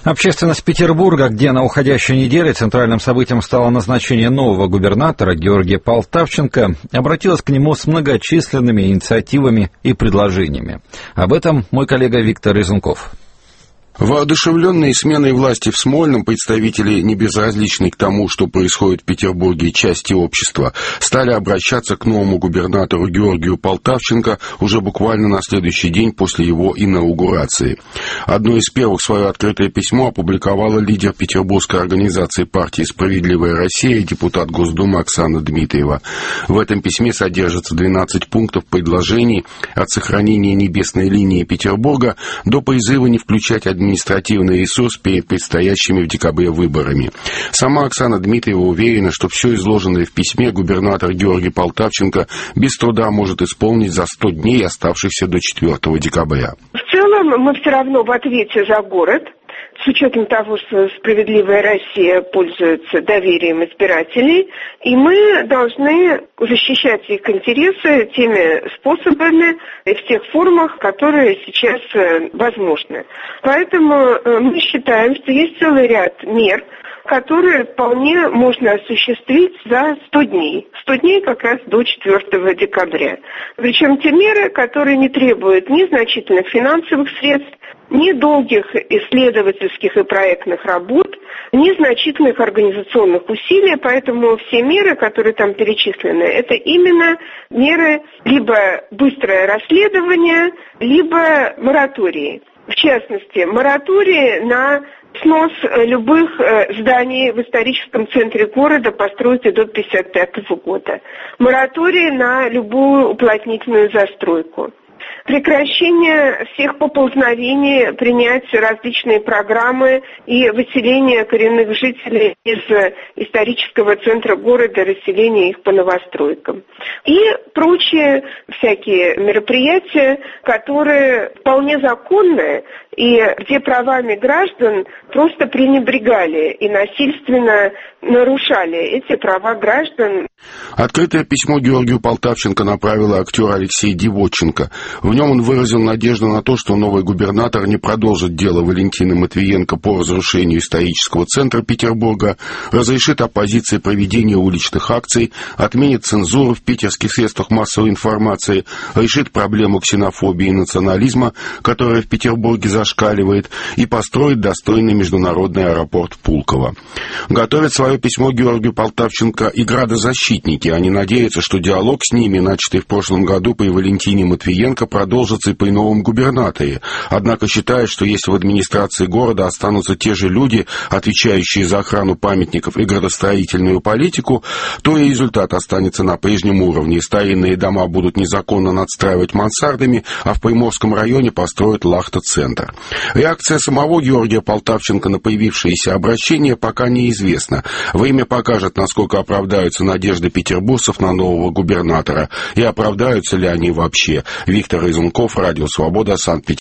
Общественность Петербурга, где на уходящей неделе центральным событием стало назначение нового губернатора Георгия Полтавченко, обратилась к нему с многочисленными инициативами и предложениями. Об этом мой коллега Виктор Резунков. Воодушевленные сменой власти в Смольном, представители, не безразличные к тому, что происходит в Петербурге, части общества, стали обращаться к новому губернатору Георгию Полтавченко уже буквально на следующий день после его инаугурации. Одно из первых свое открытое письмо опубликовала лидер петербургской организации партии «Справедливая Россия» и депутат Госдумы Оксана Дмитриева. В этом письме содержится 12 пунктов предложений от сохранения небесной линии Петербурга до призыва не включать административный ресурс перед предстоящими в декабре выборами. Сама Оксана Дмитриева уверена, что все изложенное в письме губернатор Георгий Полтавченко без труда может исполнить за 100 дней, оставшихся до 4 декабря. В целом мы все равно в ответе за город, с учетом того, что «Справедливая Россия» пользуется доверием избирателей, и мы должны защищать их интересы теми способами и в тех формах, которые сейчас возможны. Поэтому мы считаем, что есть целый ряд мер, которые вполне можно осуществить за 100 дней. 100 дней как раз до 4 декабря. Причем те меры, которые не требуют ни значительных финансовых средств, ни долгих исследовательских и проектных работ, ни значительных организационных усилий, поэтому все меры, которые там перечислены, это именно меры либо быстрое расследование, либо моратории. В частности, моратории на снос любых зданий в историческом центре города постройки до 1955 года. Моратории на любую уплотнительную застройку. Прекращение всех поползновений, принять различные программы и выселение коренных жителей из исторического центра города, расселение их по новостройкам. И прочие всякие мероприятия, которые вполне законные и где правами граждан просто пренебрегали и насильственно нарушали эти права граждан. Открытое письмо Георгию Полтавченко направил актер Алексей Девотченко. В нем он выразил надежду на то, что новый губернатор не продолжит дело Валентины Матвиенко по разрушению исторического центра Петербурга, разрешит оппозиции проведение уличных акций, отменит цензуру в питерских средствах массовой информации, решит проблему ксенофобии и национализма, которая в Петербурге зашкаливает, и построит достойный международный аэропорт Пулково. Готовят свое письмо Георгию Полтавченко и градозащитники. Они надеются, что диалог с ними, начатый в прошлом году при Валентине Матвиенко, продолжится и при новом губернаторе. Однако считают, что если в администрации города останутся те же люди, отвечающие за охрану памятников и градостроительную политику, то и результат останется на прежнем уровне. Старинные дома будут незаконно надстраивать мансардами, а в Приморском районе построят лахта-центр. Реакция самого Георгия Полтавченко на появившееся обращение пока неизвестна. Время покажет, насколько оправдаются надежды петербуржцев на нового губернатора и оправдаются ли они вообще. Виктор Резунков, Радио Свобода, Санкт-Петербург.